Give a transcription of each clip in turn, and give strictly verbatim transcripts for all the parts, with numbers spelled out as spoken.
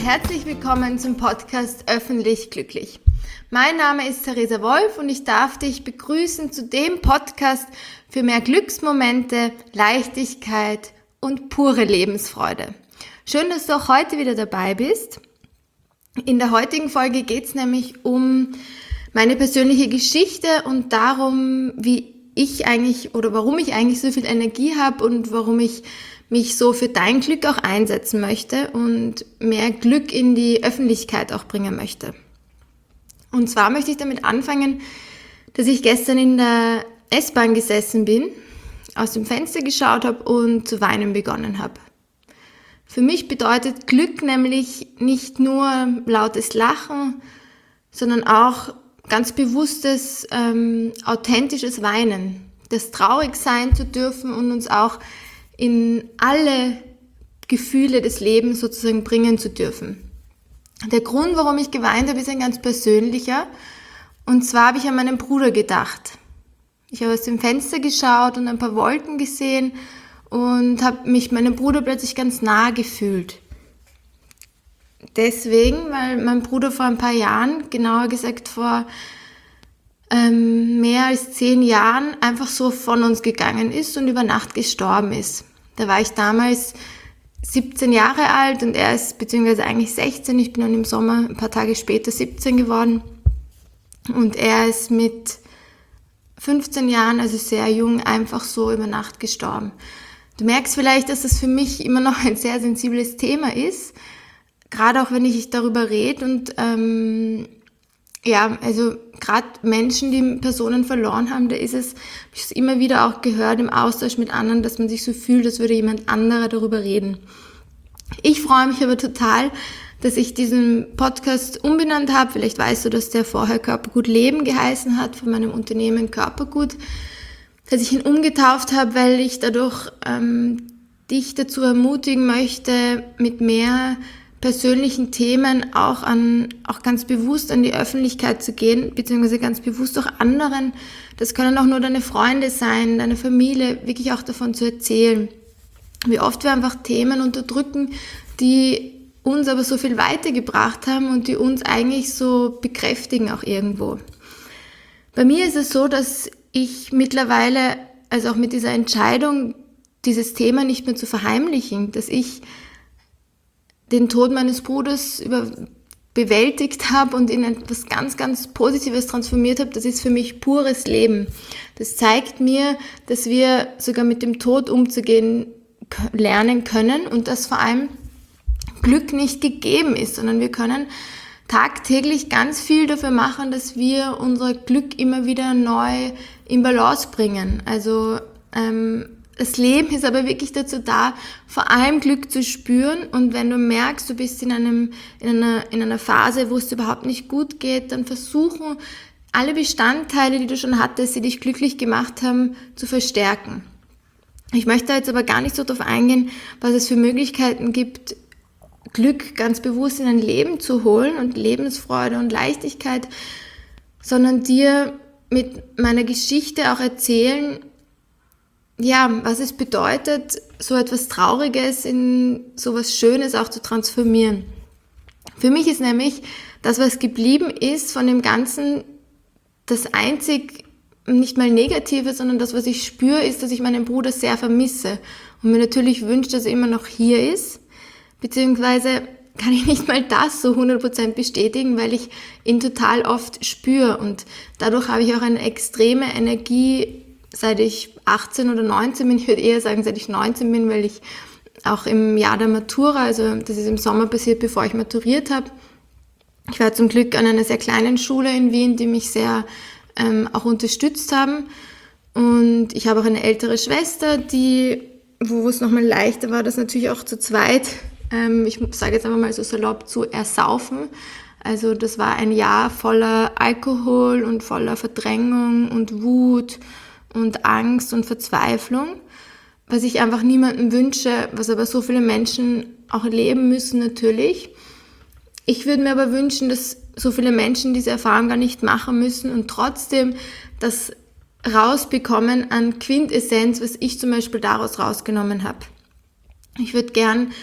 herzlich willkommen zum Podcast Öffentlich Glücklich. Mein Name ist Theresa Wolf und ich darf dich begrüßen zu dem Podcast für mehr Glücksmomente, Leichtigkeit und pure Lebensfreude. Schön, dass du auch heute wieder dabei bist. In der heutigen Folge geht es nämlich um meine persönliche Geschichte und darum, wie ich eigentlich oder warum ich eigentlich so viel Energie habe und warum ich mich so für dein Glück auch einsetzen möchte und mehr Glück in die Öffentlichkeit auch bringen möchte. Und zwar möchte ich damit anfangen, dass ich gestern in der S-Bahn gesessen bin, aus dem Fenster geschaut habe und zu weinen begonnen habe. Für mich bedeutet Glück nämlich nicht nur lautes Lachen, sondern auch ganz bewusstes, ähm, authentisches Weinen. Das traurig sein zu dürfen und uns auch in alle Gefühle des Lebens sozusagen bringen zu dürfen. Der Grund, warum ich geweint habe, ist ein ganz persönlicher. Und zwar habe ich an meinen Bruder gedacht. Ich habe aus dem Fenster geschaut und ein paar Wolken gesehen und habe mich meinem Bruder plötzlich ganz nah gefühlt. Deswegen, weil mein Bruder vor ein paar Jahren, genauer gesagt vor ähm, mehr als zehn Jahren, einfach so von uns gegangen ist und über Nacht gestorben ist. Da war ich damals siebzehn Jahre alt und er ist, beziehungsweise eigentlich sechzehn, ich bin dann im Sommer ein paar Tage später siebzehn geworden. Und er ist mit fünfzehn Jahren, also sehr jung, einfach so über Nacht gestorben. Du merkst vielleicht, dass das für mich immer noch ein sehr sensibles Thema ist, gerade auch wenn ich darüber rede und ähm, ja, also gerade Menschen, die Personen verloren haben, da ist es, habe ich es immer wieder auch gehört im Austausch mit anderen, dass man sich so fühlt, als würde jemand anderer darüber reden. Ich freue mich aber total, dass ich diesen Podcast umbenannt habe. Vielleicht weißt du, dass der vorher Körpergut Leben geheißen hat, von meinem Unternehmen Körpergut, dass ich ihn umgetauft habe, weil ich dadurch ähm, dich dazu ermutigen möchte, mit mehr persönlichen Themen auch an, auch ganz bewusst an die Öffentlichkeit zu gehen, beziehungsweise ganz bewusst auch anderen. Das können auch nur deine Freunde sein, deine Familie, wirklich auch davon zu erzählen. Wie oft wir einfach Themen unterdrücken, die uns aber so viel weitergebracht haben und die uns eigentlich so bekräftigen auch irgendwo. Bei mir ist es so, dass ich mittlerweile, also auch mit dieser Entscheidung, dieses Thema nicht mehr zu verheimlichen, dass ich den Tod meines Bruders über, bewältigt habe und in etwas ganz, ganz Positives transformiert habe, das ist für mich pures Leben. Das zeigt mir, dass wir sogar mit dem Tod umzugehen lernen können und dass vor allem Glück nicht gegeben ist, sondern wir können tagtäglich ganz viel dafür machen, dass wir unser Glück immer wieder neu in Balance bringen. Also ähm, das Leben ist aber wirklich dazu da, vor allem Glück zu spüren. Und wenn du merkst, du bist in einem in einer in einer Phase, wo es dir überhaupt nicht gut geht, dann versuchen, alle Bestandteile, die du schon hattest, die dich glücklich gemacht haben, zu verstärken. Ich möchte da jetzt aber gar nicht so darauf eingehen, was es für Möglichkeiten gibt, Glück ganz bewusst in dein Leben zu holen und Lebensfreude und Leichtigkeit, sondern dir mit meiner Geschichte auch erzählen, ja, was es bedeutet, so etwas Trauriges in so was Schönes auch zu transformieren. Für mich ist nämlich das, was geblieben ist von dem Ganzen, das einzig nicht mal Negative, sondern das, was ich spüre, ist, dass ich meinen Bruder sehr vermisse und mir natürlich wünsche, dass er immer noch hier ist, beziehungsweise kann ich nicht mal das so hundert Prozent bestätigen, weil ich ihn total oft spüre und dadurch habe ich auch eine extreme Energie, seit ich achtzehn oder neunzehn bin, ich würde eher sagen, seit ich neunzehn bin, weil ich auch im Jahr der Matura, also das ist im Sommer passiert, bevor ich maturiert habe. Ich war zum Glück an einer sehr kleinen Schule in Wien, die mich sehr ähm, auch unterstützt haben. Und ich habe auch eine ältere Schwester, die, wo es nochmal leichter war, das natürlich auch zu zweit, ähm, ich sage jetzt einfach mal so salopp, zu ersaufen. Also das war ein Jahr voller Alkohol und voller Verdrängung und Wut und Angst und Verzweiflung, was ich einfach niemandem wünsche, was aber so viele Menschen auch erleben müssen natürlich. Ich würde mir aber wünschen, dass so viele Menschen diese Erfahrung gar nicht machen müssen und trotzdem das rausbekommen an Quintessenz, was ich zum Beispiel daraus rausgenommen habe. Ich würde gern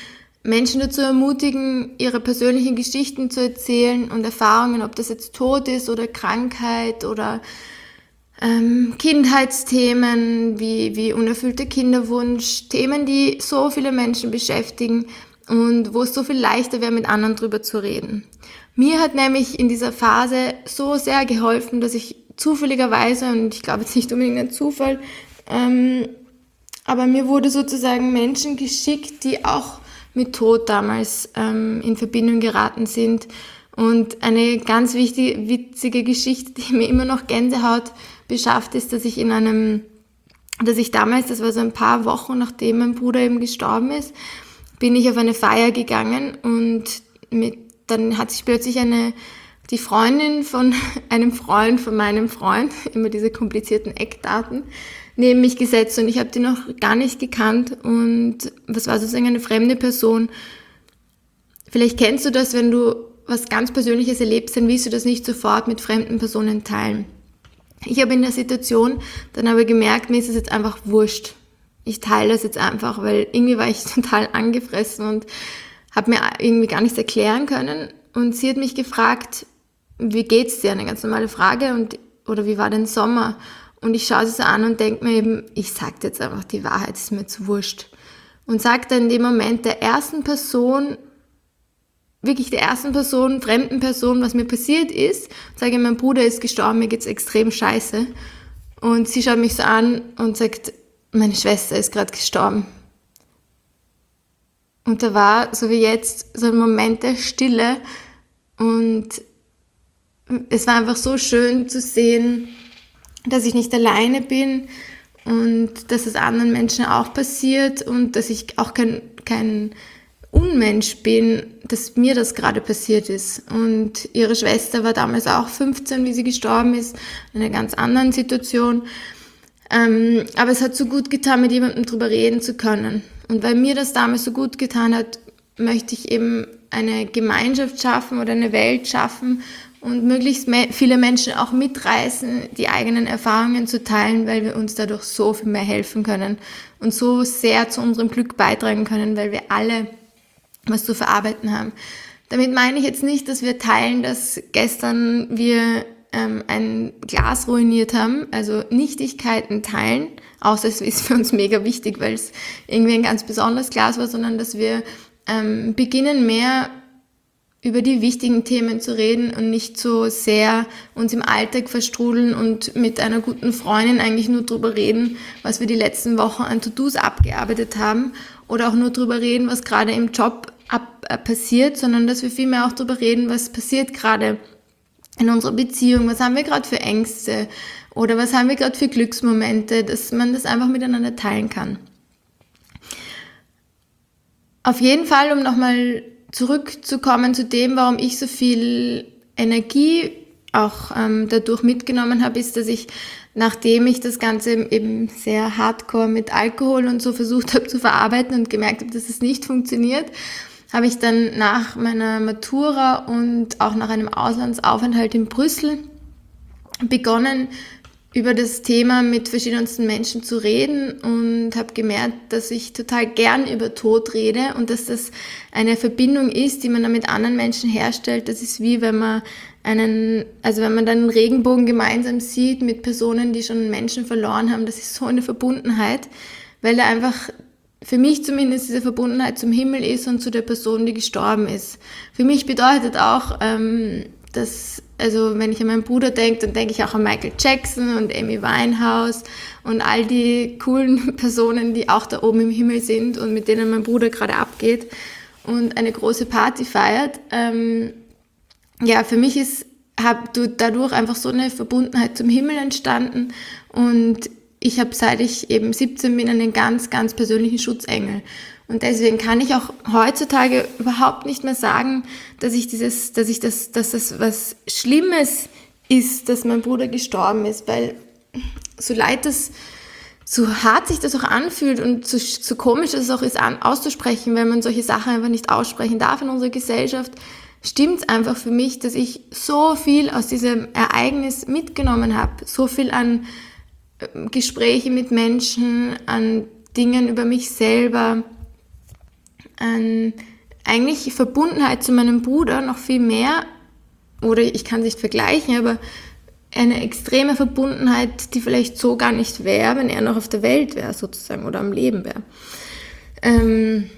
Menschen dazu ermutigen, ihre persönlichen Geschichten zu erzählen und Erfahrungen, ob das jetzt Tod ist oder Krankheit oder ähm, Kindheitsthemen wie, wie unerfüllter Kinderwunsch, Themen, die so viele Menschen beschäftigen und wo es so viel leichter wäre, mit anderen drüber zu reden. Mir hat nämlich in dieser Phase so sehr geholfen, dass ich zufälligerweise, und ich glaube jetzt nicht unbedingt ein Zufall, ähm, aber mir wurde sozusagen Menschen geschickt, die auch mit Tod damals ähm, in Verbindung geraten sind. Und eine ganz wichtige, witzige Geschichte, die mir immer noch Gänsehaut beschafft, ist, dass ich in einem, dass ich damals, das war so ein paar Wochen, nachdem mein Bruder eben gestorben ist, bin ich auf eine Feier gegangen und mit, dann hat sich plötzlich eine, die Freundin von einem Freund von meinem Freund, immer diese komplizierten Eckdaten, neben mich gesetzt und ich habe die noch gar nicht gekannt und das war sozusagen eine fremde Person. Vielleicht kennst du das, wenn du was ganz Persönliches erlebst, dann willst du das nicht sofort mit fremden Personen teilen. Ich habe in der Situation dann aber gemerkt, mir ist es jetzt einfach wurscht. Ich teile das jetzt einfach, weil irgendwie war ich total angefressen und habe mir irgendwie gar nichts erklären können und sie hat mich gefragt, wie geht's dir? Eine ganz normale Frage und oder wie war dein Sommer? Und ich schaue sie so an und denke mir eben, ich sage jetzt einfach die Wahrheit, ist mir zu wurscht. Und sage dann in dem Moment der ersten Person, wirklich der ersten Person, fremden Person, was mir passiert ist, sage, mein Bruder ist gestorben, mir geht's extrem scheiße. Und sie schaut mich so an und sagt, meine Schwester ist gerade gestorben. Und da war, so wie jetzt, so ein Moment der Stille und es war einfach so schön zu sehen, dass ich nicht alleine bin und dass es anderen Menschen auch passiert und dass ich auch kein, kein Unmensch bin, dass mir das gerade passiert ist. Und ihre Schwester war damals auch fünfzehn, wie sie gestorben ist, in einer ganz anderen Situation. Ähm, aber es hat so gut getan, mit jemandem drüber reden zu können. Und weil mir das damals so gut getan hat, möchte ich eben eine Gemeinschaft schaffen oder eine Welt schaffen, und möglichst viele Menschen auch mitreißen, die eigenen Erfahrungen zu teilen, weil wir uns dadurch so viel mehr helfen können und so sehr zu unserem Glück beitragen können, weil wir alle was zu verarbeiten haben. Damit meine ich jetzt nicht, dass wir teilen, dass gestern wir ähm, ein Glas ruiniert haben, also Nichtigkeiten teilen, außer es ist für uns mega wichtig, weil es irgendwie ein ganz besonderes Glas war, sondern dass wir ähm, beginnen mehr über die wichtigen Themen zu reden und nicht so sehr uns im Alltag verstrudeln und mit einer guten Freundin eigentlich nur drüber reden, was wir die letzten Wochen an To-Dos abgearbeitet haben oder auch nur drüber reden, was gerade im Job ab, äh, passiert, sondern dass wir vielmehr auch drüber reden, was passiert gerade in unserer Beziehung, was haben wir gerade für Ängste oder was haben wir gerade für Glücksmomente, dass man das einfach miteinander teilen kann. Auf jeden Fall, um nochmal zurückzukommen zu dem, warum ich so viel Energie auch ähm, dadurch mitgenommen habe, ist, dass ich, nachdem ich das Ganze eben sehr hardcore mit Alkohol und so versucht habe zu verarbeiten und gemerkt habe, dass es nicht funktioniert, habe ich dann nach meiner Matura und auch nach einem Auslandsaufenthalt in Brüssel begonnen, über das Thema mit verschiedensten Menschen zu reden und habe gemerkt, dass ich total gern über Tod rede und dass das eine Verbindung ist, die man dann mit anderen Menschen herstellt. Das ist wie wenn man einen, also wenn man dann einen Regenbogen gemeinsam sieht mit Personen, die schon Menschen verloren haben. Das ist so eine Verbundenheit, weil da einfach für mich zumindest diese Verbundenheit zum Himmel ist und zu der Person, die gestorben ist. Für mich bedeutet auch, ähm, dass, also wenn ich an meinen Bruder denke, dann denke ich auch an Michael Jackson und Amy Winehouse und all die coolen Personen, die auch da oben im Himmel sind und mit denen mein Bruder gerade abgeht und eine große Party feiert. Ähm, ja, für mich ist hab du dadurch einfach so eine Verbundenheit zum Himmel entstanden und ich habe, seit ich eben siebzehn bin, einen ganz, ganz persönlichen Schutzengel. Und deswegen kann ich auch heutzutage überhaupt nicht mehr sagen, dass ich dieses, dass ich das, dass das was Schlimmes ist, dass mein Bruder gestorben ist, weil so leid das, so hart sich das auch anfühlt und so, so komisch es auch ist, an, auszusprechen, wenn man solche Sachen einfach nicht aussprechen darf in unserer Gesellschaft, stimmt es einfach für mich, dass ich so viel aus diesem Ereignis mitgenommen habe, so viel an Gespräche mit Menschen, an Dingen über mich selber, an eigentlich Verbundenheit zu meinem Bruder noch viel mehr, oder ich kann es nicht vergleichen, aber eine extreme Verbundenheit, die vielleicht so gar nicht wäre, wenn er noch auf der Welt wäre sozusagen oder am Leben wäre. Ähm,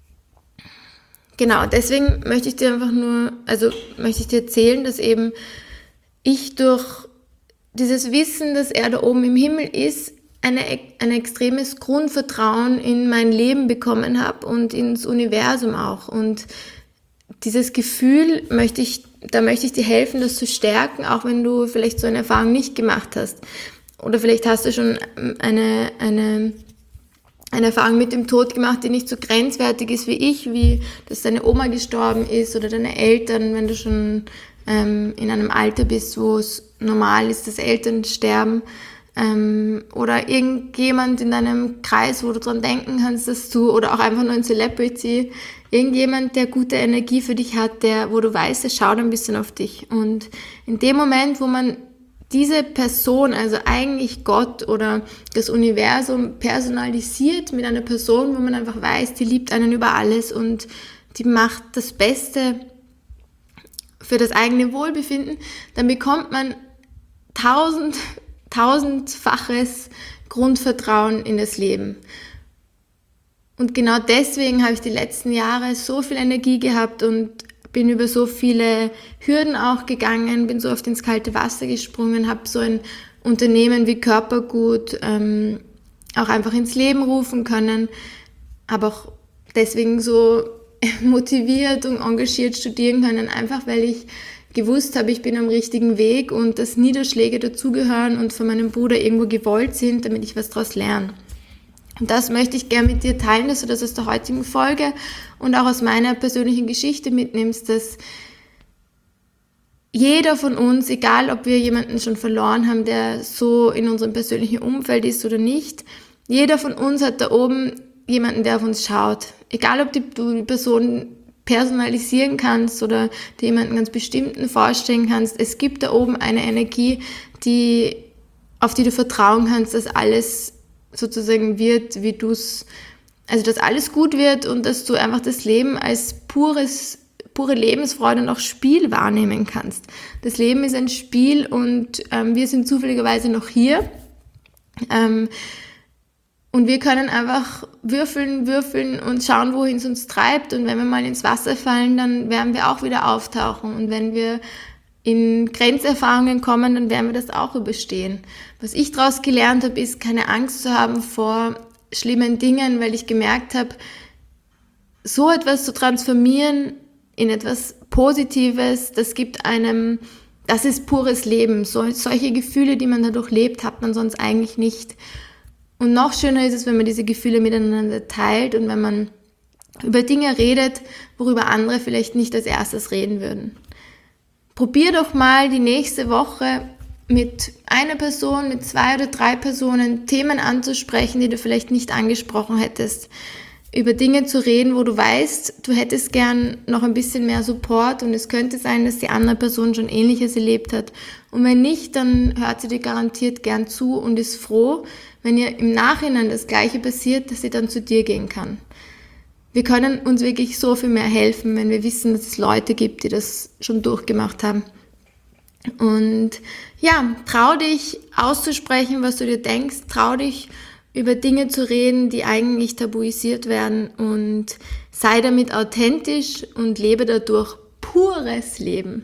genau, deswegen möchte ich dir einfach nur, also möchte ich dir erzählen, dass eben ich durch dieses Wissen, dass er da oben im Himmel ist, eine, ein extremes Grundvertrauen in mein Leben bekommen habe und ins Universum auch. Und dieses Gefühl möchte ich, da möchte ich dir helfen, das zu stärken, auch wenn du vielleicht so eine Erfahrung nicht gemacht hast. Oder vielleicht hast du schon eine, eine, eine Erfahrung mit dem Tod gemacht, die nicht so grenzwertig ist wie ich, wie dass deine Oma gestorben ist oder deine Eltern, wenn du schon ähm, in einem Alter bist, wo es normal ist, dass Eltern sterben. Ähm, oder irgendjemand in deinem Kreis, wo du dran denken kannst, dass du, oder auch einfach nur ein Celebrity, irgendjemand, der gute Energie für dich hat, der, wo du weißt, der schaut ein bisschen auf dich. Und in dem Moment, wo man diese Person, also eigentlich Gott oder das Universum personalisiert mit einer Person, wo man einfach weiß, die liebt einen über alles und die macht das Beste für das eigene Wohlbefinden, dann bekommt man tausend tausendfaches Grundvertrauen in das Leben. Und genau deswegen habe ich die letzten Jahre so viel Energie gehabt und bin über so viele Hürden auch gegangen, bin so oft ins kalte Wasser gesprungen, habe so ein Unternehmen wie Körpergut ähm, auch einfach ins Leben rufen können, habe auch deswegen so motiviert und engagiert studieren können, einfach weil ich gewusst habe, ich bin am richtigen Weg und dass Niederschläge dazugehören und von meinem Bruder irgendwo gewollt sind, damit ich was daraus lerne. Und das möchte ich gerne mit dir teilen, dass du das aus der heutigen Folge und auch aus meiner persönlichen Geschichte mitnimmst, dass jeder von uns, egal ob wir jemanden schon verloren haben, der so in unserem persönlichen Umfeld ist oder nicht, jeder von uns hat da oben jemanden, der auf uns schaut. Egal ob die, du die Person personalisieren kannst oder dir jemanden ganz bestimmten vorstellen kannst. Es gibt da oben eine Energie, die, auf die du vertrauen kannst, dass alles sozusagen wird, wie du es, also dass alles gut wird und dass du einfach das Leben als pures, pure Lebensfreude und auch Spiel wahrnehmen kannst. Das Leben ist ein Spiel und ähm, wir sind zufälligerweise noch hier. Ähm, Und wir können einfach würfeln, würfeln und schauen, wohin es uns treibt. Und wenn wir mal ins Wasser fallen, dann werden wir auch wieder auftauchen. Und wenn wir in Grenzerfahrungen kommen, dann werden wir das auch überstehen. Was ich daraus gelernt habe, ist, keine Angst zu haben vor schlimmen Dingen, weil ich gemerkt habe, so etwas zu transformieren in etwas Positives, das gibt einem, das ist pures Leben. So, solche Gefühle, die man dadurch lebt, hat man sonst eigentlich nicht. Und noch schöner ist es, wenn man diese Gefühle miteinander teilt und wenn man über Dinge redet, worüber andere vielleicht nicht als erstes reden würden. Probier doch mal die nächste Woche mit einer Person, mit zwei oder drei Personen Themen anzusprechen, die du vielleicht nicht angesprochen hättest. Über Dinge zu reden, wo du weißt, du hättest gern noch ein bisschen mehr Support und es könnte sein, dass die andere Person schon Ähnliches erlebt hat. Und wenn nicht, dann hört sie dir garantiert gern zu und ist froh, wenn ihr im Nachhinein das Gleiche passiert, dass sie dann zu dir gehen kann. Wir können uns wirklich so viel mehr helfen, wenn wir wissen, dass es Leute gibt, die das schon durchgemacht haben. Und ja, trau dich auszusprechen, was du dir denkst, trau dich über Dinge zu reden, die eigentlich tabuisiert werden und sei damit authentisch und lebe dadurch pures Leben.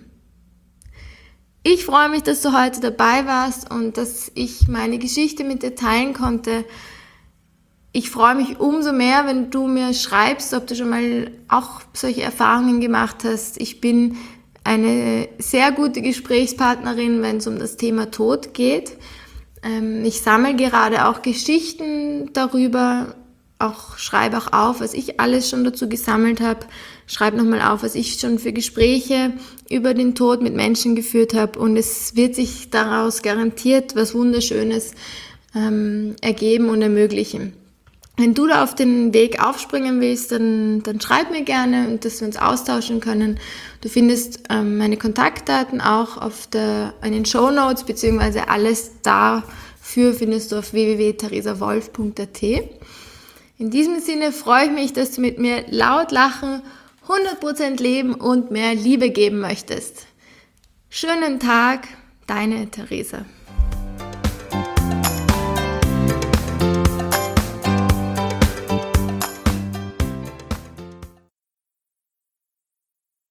Ich freue mich, dass du heute dabei warst und dass ich meine Geschichte mit dir teilen konnte. Ich freue mich umso mehr, wenn du mir schreibst, ob du schon mal auch solche Erfahrungen gemacht hast. Ich bin eine sehr gute Gesprächspartnerin, wenn es um das Thema Tod geht. Ich sammle gerade auch Geschichten darüber, auch schreibe auch auf, was ich alles schon dazu gesammelt habe. Schreibe nochmal auf, was ich schon für Gespräche über den Tod mit Menschen geführt habe. Und es wird sich daraus garantiert was Wunderschönes ähm, ergeben und ermöglichen. Wenn du da auf den Weg aufspringen willst, dann, dann schreib mir gerne und dass wir uns austauschen können. Du findest ähm, meine Kontaktdaten auch auf der, in den Shownotes, beziehungsweise alles dafür findest du auf w w w punkt theresa wolf punkt a t. In diesem Sinne freue ich mich, dass du mit mir laut lachen hundert Prozent leben und mehr Liebe geben möchtest. Schönen Tag, deine Theresa.